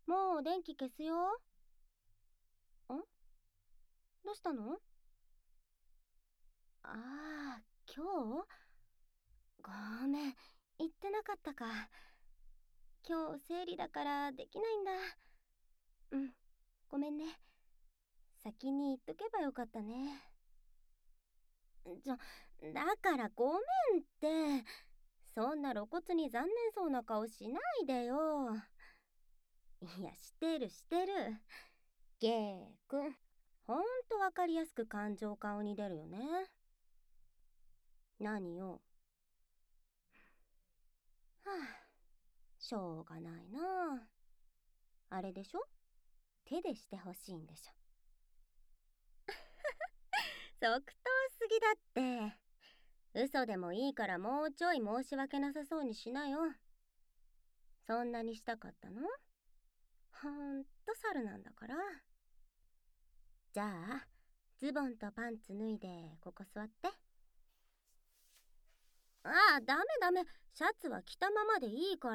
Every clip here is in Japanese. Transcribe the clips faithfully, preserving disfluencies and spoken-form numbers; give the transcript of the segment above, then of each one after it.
もう電気消すよ。ん？どうしたの？ああ、今日？ごめん、言ってなかったか。今日生理だからできないんだ。うん、ごめんね。先に言っとけばよかったね。ちょ、だからごめんって。そんな露骨に残念そうな顔しないでよ。いや、してるしてる。ゲイくん、ほんとわかりやすく感情顔に出るよね。何よ。はあ、しょうがないな。あれでしょ？手でしてほしいんでしょ。即答すぎだって。嘘でもいいからもうちょい申し訳なさそうにしなよ。そんなにしたかったの？ほんと猿なんだから。じゃあズボンとパンツ脱いでここ座って。ああ、ダメダメ。シャツは着たままでいいから。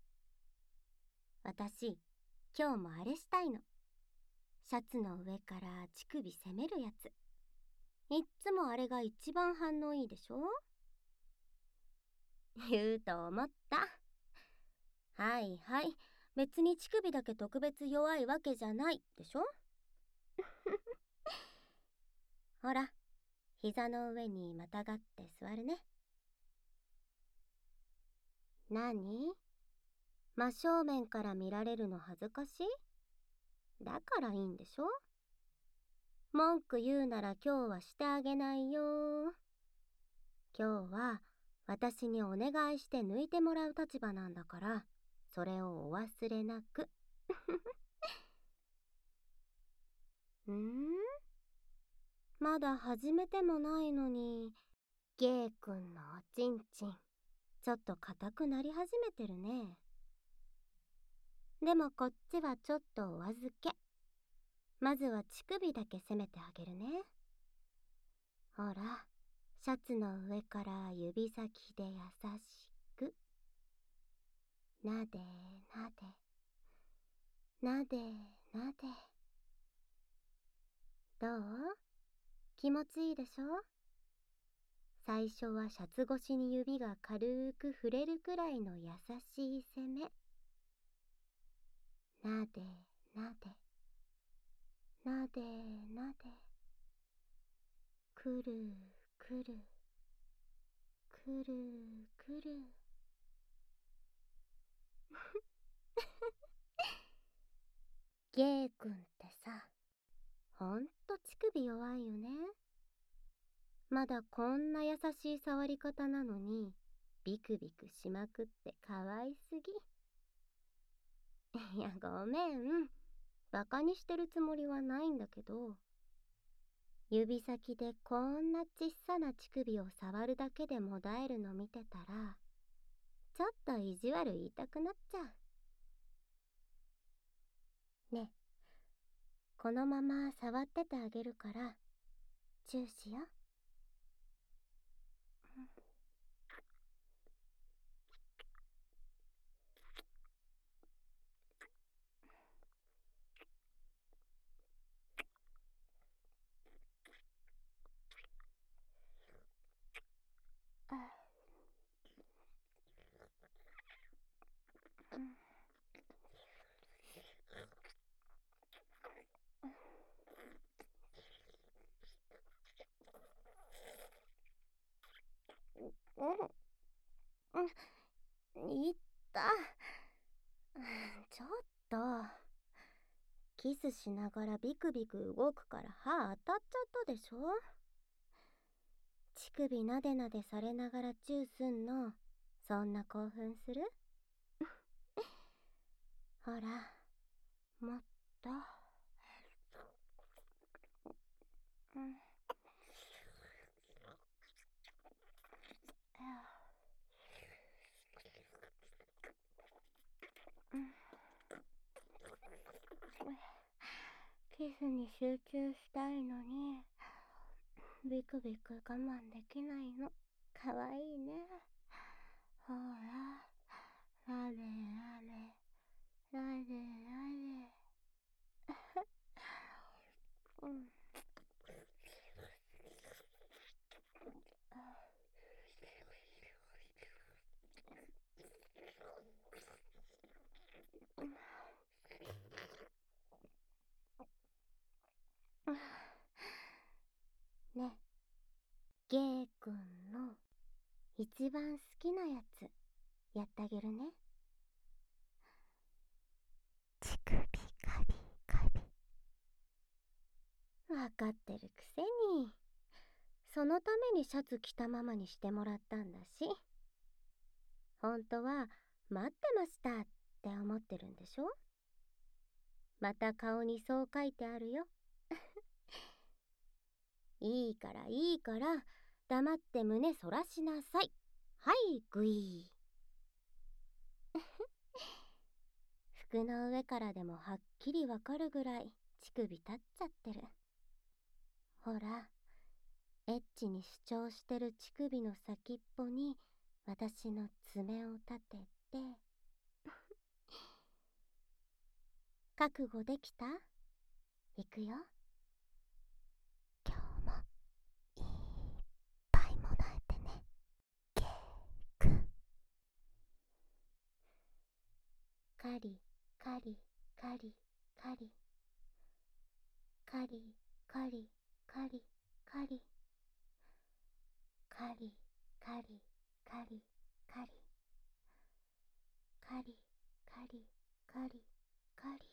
私今日もあれしたいの。シャツの上から乳首攻めるやつ。いっつもあれが一番反応いいでしょ？言うと思った。はいはい、別に乳首だけ特別弱いわけじゃないでしょ？ほら、膝の上にまたがって座るね。何？真正面から見られるの恥ずかしい？だからいいんでしょ？文句言うなら今日はしてあげないよ。今日は私にお願いして抜いてもらう立場なんだから、それをお忘れなく。んー？まだ始めてもないのに、ゲイくんのおちんちん、ちょっと硬くなり始めてるね。でもこっちはちょっとお預け。まずは乳首だけ攻めてあげるね。ほら、シャツの上から指先で優しく。なでなで、なでなで。どう？気持ちいいでしょ？最初はシャツ越しに指が軽く触れるくらいの優しい攻め。なでなで、なでなで。くるくる、くるくる。ゲイくんってさ、ほんと乳首弱いよね。まだこんな優しい触り方なのに、ビクビクしまくってかわいすぎ。いや、ごめん。バカにしてるつもりはないんだけど、指先でこんなちっさな乳首を触るだけでもだえるの見てたら、ちょっと意地悪言いたくなっちゃう。ね、このまま触っててあげるから、チューしよ。うん、うん、いった。ちょっと。キスしながらビクビク動くから歯当たっちゃったでしょ？乳首なでなでされながらチューすんの、そんな興奮する？ほら、もっと。うん。キスに集中したいのに、ビクビク我慢できないの。かわいいね。ほら、なでなで、なで一番好きなやつやってあげるね。乳首カリカリ。わかってるくせに。そのためにシャツ着たままにしてもらったんだし。本当は待ってましたって思ってるんでしょ。また顔にそう書いてあるよ。いいからいいから黙って胸そらしなさい。はいグイー。服の上からでもはっきりわかるぐらい乳首立っちゃってる。ほら、エッチに主張してる乳首の先っぽに私の爪を立てて。覚悟できた？いくよ。今日もいっぱいもらえてね。ケーク。カリカリカリカリカリカリカリカリカリカリカリカリカリカリカリカリ。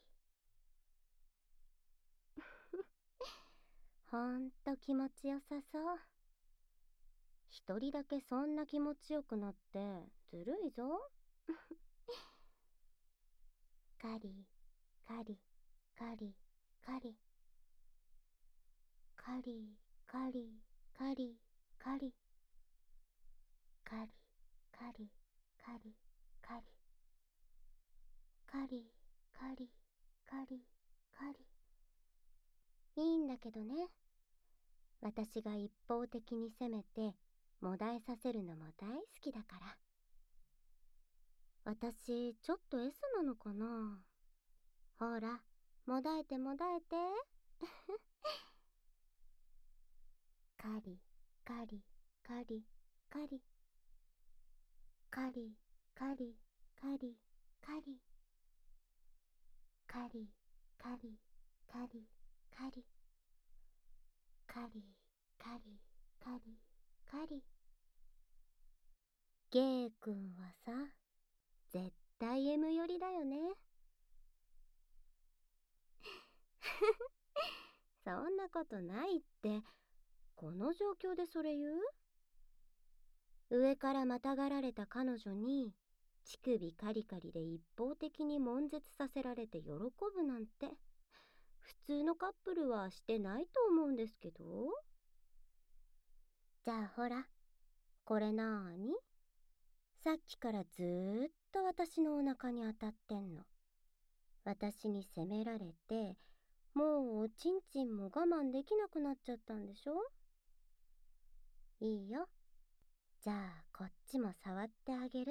ほんと気持ちよさそう。一人だけそんな気持ちよくなってずるいぞ。カリカリカリカリカリカリカリカリカリカリカリカリカリカリカリカリ。いいんだけどね。私が一方的に攻めてもだえさせるのも大好きだから。私ちょっと S なのかな。ほら、もだえてもだえて。カリカリカリカリカリカリカリカリカリカリカリカリカリカリカリカリ。ゲイ君はさ、絶対 エム 寄りだよね。そんなことないって。この状況でそれ言う？上からまたがられた彼女に乳首カリカリで一方的に悶絶させられて喜ぶなんて普通のカップルはしてないと思うんですけど。じゃあほら、これなーに？さっきからずーっと私のお腹に当たってんの。私に責められて、もうおちんちんも我慢できなくなっちゃったんでしょ？いいよ。じゃあこっちも触ってあげる。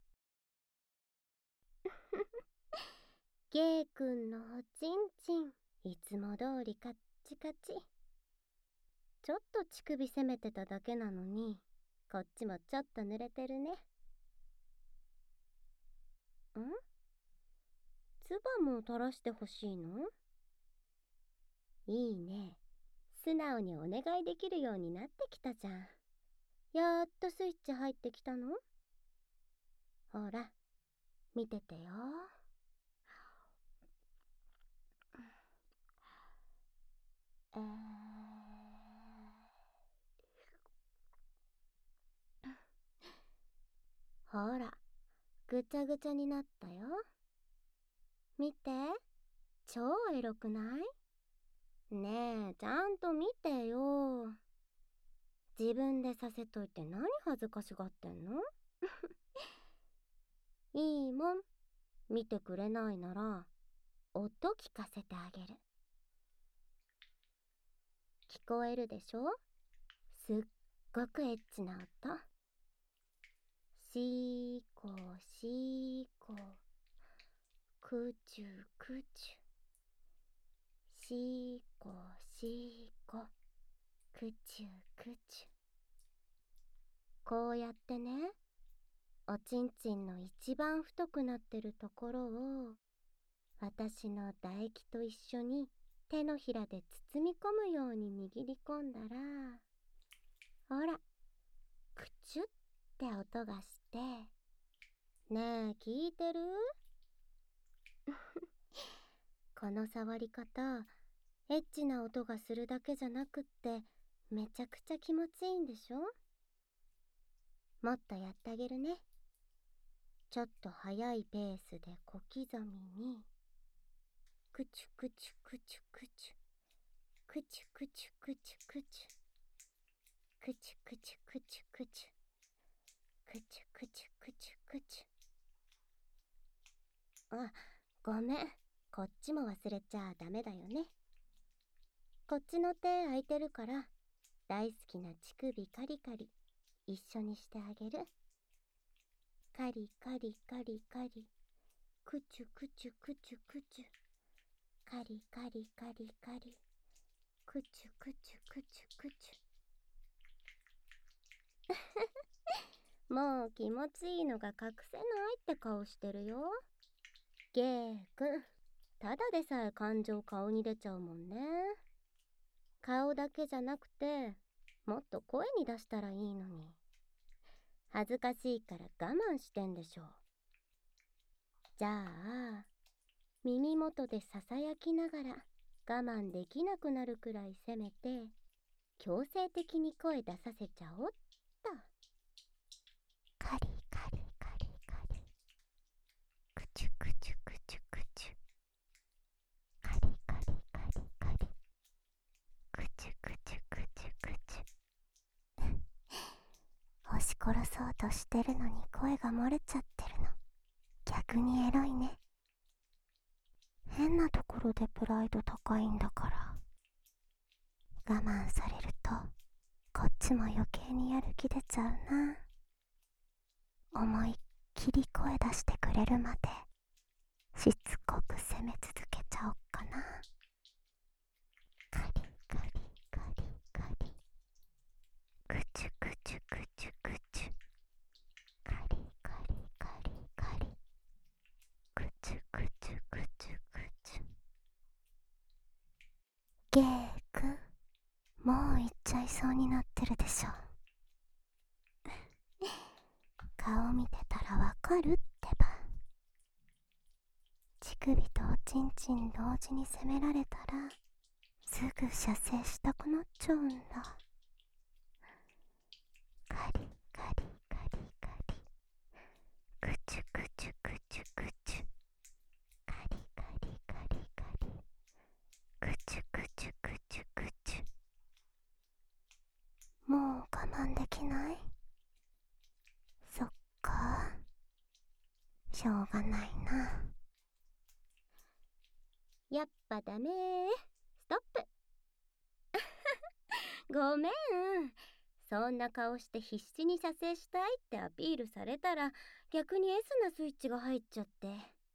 ゲイ君のおちんちん、いつも通りカッチカチ。ちょっと乳首攻めてただけなのに、こっちもちょっと濡れてるね。ん？唾も垂らしてほしいの？いいね。素直にお願いできるようになってきたじゃん。やっとスイッチ入ってきたの？ほら、見ててよ。えー、ほら、ぐちゃぐちゃになったよ。見て、超エロくない？ねえ、ちゃんと見てよ。自分でさせといて何恥ずかしがってんの？いいもん。見てくれないなら、音聞かせてあげる。聞こえるでしょ？すっごくエッチな音。シーコーシーコー、クチュクチュ。シーコーシーコー、クチュクチュ。こうやってね、おちんちんの一番太くなってるところを私の唾液と一緒に手のひらで包み込むように握り込んだら、ほら、くちゅっって音がして、ねえ聞いてる？この触り方、エッチな音がするだけじゃなくってめちゃくちゃ気持ちいいんでしょ？もっとやってあげるね。ちょっと速いペースで小刻みに、くちゅくちゅくちゅくちゅ、くちゅくちゅくちゅくちゅ、くちゅくちゅくちゅくちゅ、くちゅくちゅくちゅくちゅ。あ、ごめん、こっちも忘れちゃダメだよね。こっちの手空いてるから、大好きな乳首カリカリ一緒にしてあげる。カリカリカリカリ、くちゅくちゅくちゅくちゅ、カリカリカリカリ、くちゅくちゅくちゅくちゅ。もう気持ちいいのが隠せないって顔してるよ。ゲイくん、ただでさえ感情顔に出ちゃうもんね。顔だけじゃなくて、もっと声に出したらいいのに。恥ずかしいから我慢してんでしょ。じゃあ、耳元でささやきながら我慢できなくなるくらいせめて、強制的に声出させちゃおうっと。カリカリカリカリ、くちゅくちゅくちゅくちゅ、カリカリカリカリ、くちゅくちゅくちゅくちゅ。押し殺そうとしてるのに声が漏れちゃってるの、逆にエロいね。変なところでプライド高いんだから。我慢されるとこっちも余計にやる気出ちゃうな。思いっきり声出してくれるまでしつこく攻め続けちゃおっかな。カリカリカリカリ、くちゅくちゅくちゅくちゅ、カリカリカリカリ、くちゅくちゅくちゅくちゅ。ゲイくん、もう行っちゃいそうになってるでしょ。顔見てたらわかるってば。乳首とおちんちん同時に攻められたらすぐ射精したくなっちゃうんだ。カリカリカリカリ、くちゅくちゅくちゅくちゅ、カリカリカリカリ、くちゅくちゅくちゅくちゅ。もう我慢できない？そっか、しょうがないな。やっぱダメー。ストップ。ごめん。そんな顔して必死に射精したいってアピールされたら逆に S なスイッチが入っちゃって。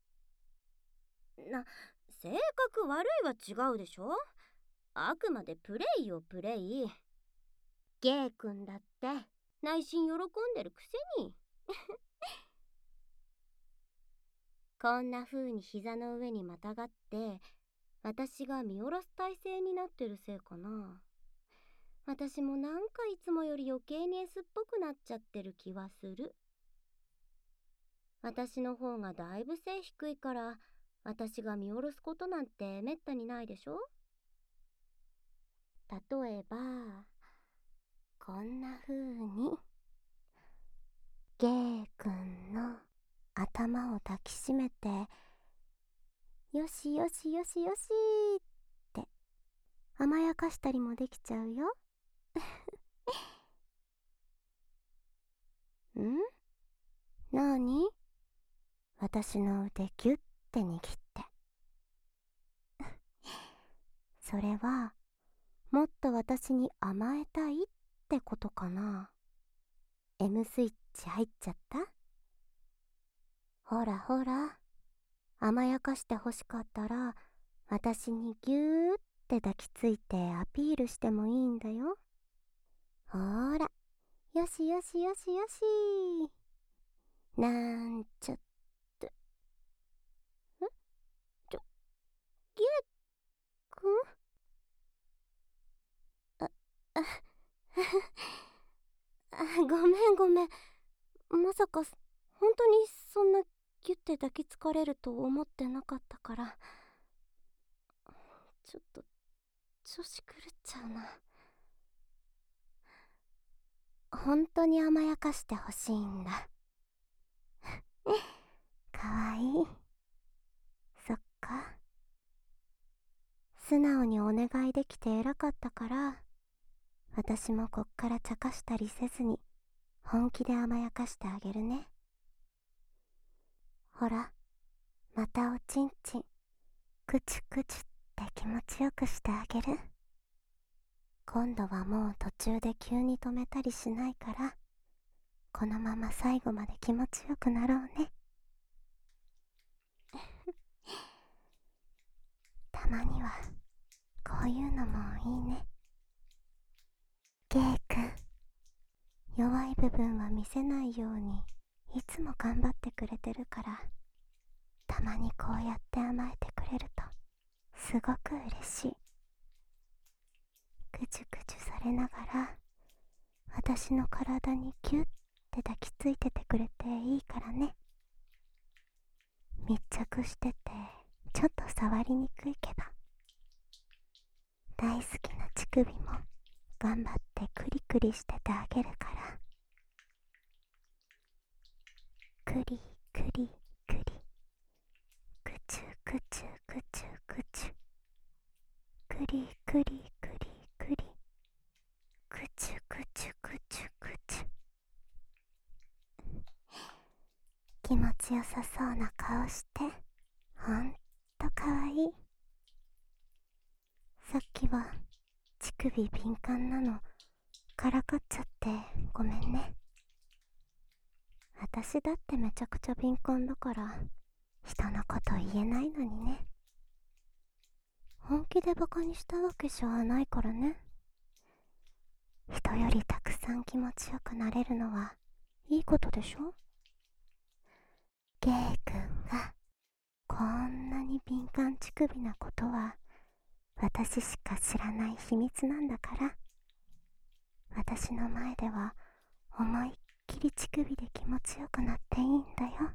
な、性格悪いは違うでしょ。あくまでプレイよプレイ。ゲイくんだって内心喜んでるくせに。こんな風に膝の上にまたがって私が見下ろす体勢になってるせいかな。私もなんかいつもより余計に S っぽくなっちゃってる気はする。私の方がだいぶ背低いから私が見下ろすことなんてめったにないでしょ。例えばこんな風にゲイくんの頭を抱きしめてよしよしよしよしって甘やかしたりもできちゃうよ。ん？なに？私の腕ギュッて握って。それはもっと私に甘えたいってことかな。 M スイッチ入っちゃった？ほらほら、甘やかしてほしかったら私にギューって抱きついてアピールしてもいいんだよ。ほーら、よしよしよしよし。なんちゃって。ん？ちょ、ゲイくん？あ、あ、あ、ごめんごめん。 まさか本当にそんなギュッて抱きつかれると思ってなかったから、ちょっと調子狂っちゃうな。本当に甘やかしてほしいんだ。かわいい。そっか。素直にお願いできて偉かったから、私もこっから茶化したりせずに本気で甘やかしてあげるね。ほら、またおちんちんクチュクチュって気持ちよくしてあげる。今度はもう途中で急に止めたりしないから、このまま最後まで気持ちよくなろうね。たまにはこういうのもいいね。ゲイくん、弱い部分は見せないようにいつも頑張ってくれてるから、たまにこうやって甘えてくれるとすごく嬉しい。ぐちゅぐちゅされながら私の体にギュッて抱きついててくれていいからね。密着しててちょっと触りにくいけど、大好きな乳首も頑張ってクリクリしててあげるから。クリクリクリ、クチュクチュクチュクチュ、クリクリクリクリ、クチュクチュクチュクチュ。気持ちよさそうな顔してほんとかわいい。さっきは乳首敏感なのからかっちゃってごめんね。私だってめちゃくちゃ敏感だから人のこと言えないのにね。本気でバカにしたわけじゃないからね。人よりたくさん気持ちよくなれるのはいいことでしょ。ゲイくんがこんなに敏感乳首なことは私しか知らない秘密なんだから、私の前では思いっきり乳首で気持ちよくなっていいんだよ。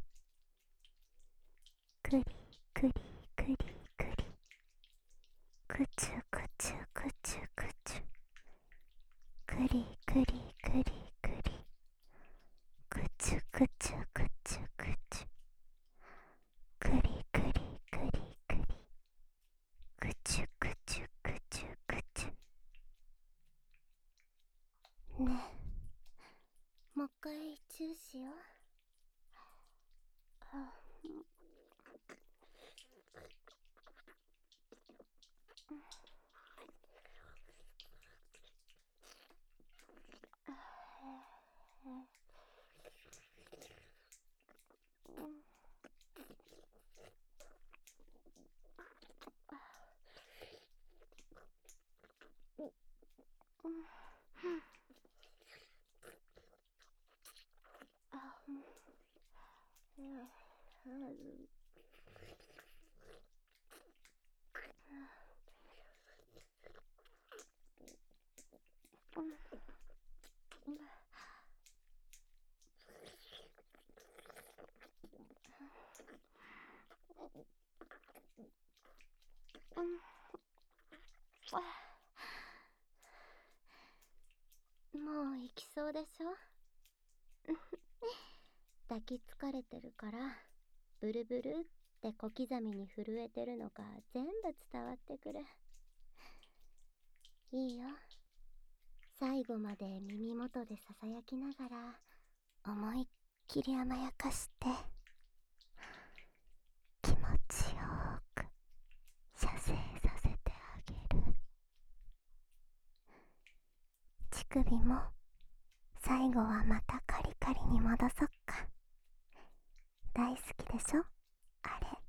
クリクリクリクリ、クチュクチュクチュクチュ、クリクリクリクリ、クチュクチュクチュクチュ、クリクリクリクリ、クチュクチュクチュクチュ。ねえ、もう一回チューしよう。あ、もう行きそうでしょ。抱きつかれてるからブルブルって小刻みに震えてるのが全部伝わってくる。いいよ、最後まで耳元でささやきながら思いっきり甘やかして気持ちよく射精させてあげる。乳首も最後はまたカリカリに戻そっか。大好きでしょあれ。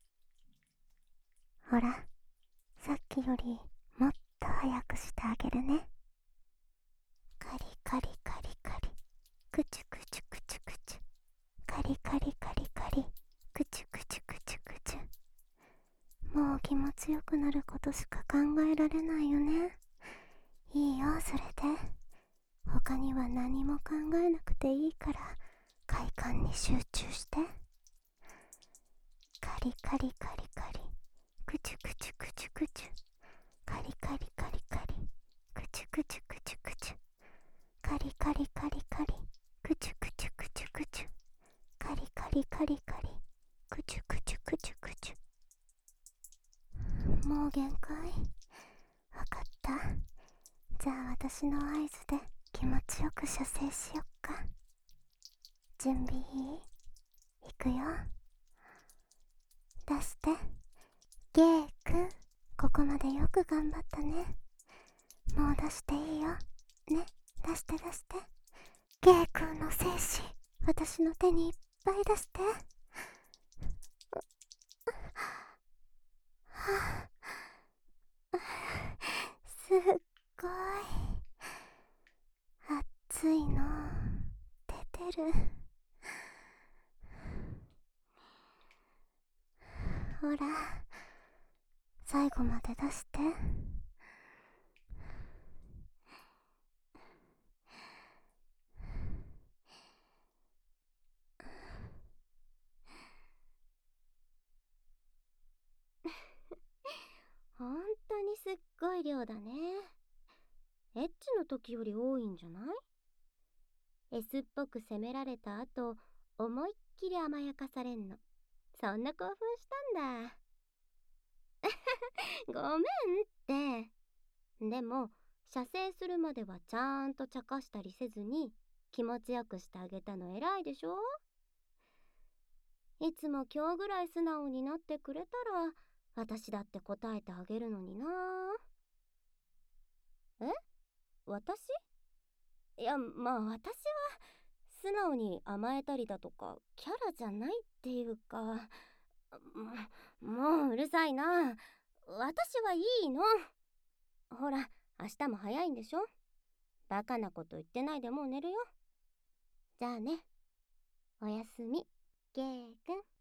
ほら、さっきよりもっと早くしてあげるね。カリカリカリカリ、クチュクチュクチュクチュ、カリカリカリカリ、クチュクチュクチュクチュ。もう気持ちよくなることしか考えられないよね。いいよ、それで。他には何も考えなくていいから快感に集中して。カリカリカリカリ、クチュクチュクチュクチュ、カリカリカリカリ、クチュクチュクチュクチュ、カリカリカリカリ、クチュクチュクチュクチュ、カリカリカリカリ、クチュクチュクチュクチュ。もう限界。わかった。じゃあ私の合図で気持ちよく射精しよっか。準備いい？いくよ。出して。ゲイくん、ここまでよく頑張ったね。もう出していいよ。ね、出して出して。ゲイくんの精子、私の手にいっぱい出して。はあ、すっごい熱いの出てる。ほら、最後まで出して。ほんとにすっごい量だね。エッチの時より多いんじゃない？ S っぽく責められた後、思いっきり甘やかされんの。そんな興奮したんだ。ごめんって。でも、射精するまではちゃんと茶化したりせずに気持ちよくしてあげたの偉いでしょ？いつも今日ぐらい素直になってくれたら私だって答えてあげるのにな。え？私？いや、まあ私は素直に甘えたりだとかキャラじゃないっていうか、ももううるさいな。私はいいの。ほら、明日も早いんでしょ？バカなこと言ってないでもう寝るよ。じゃあね。おやすみ、ゲイくん。